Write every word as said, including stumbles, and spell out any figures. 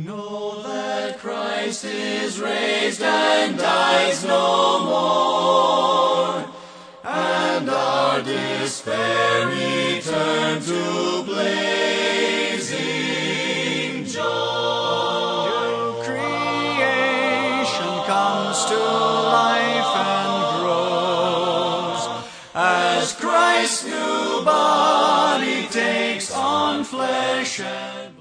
Know that Christ is raised and dies no more, and our despair returned to blazing joy. New creation comes to life and grows as Christ's new body takes on flesh and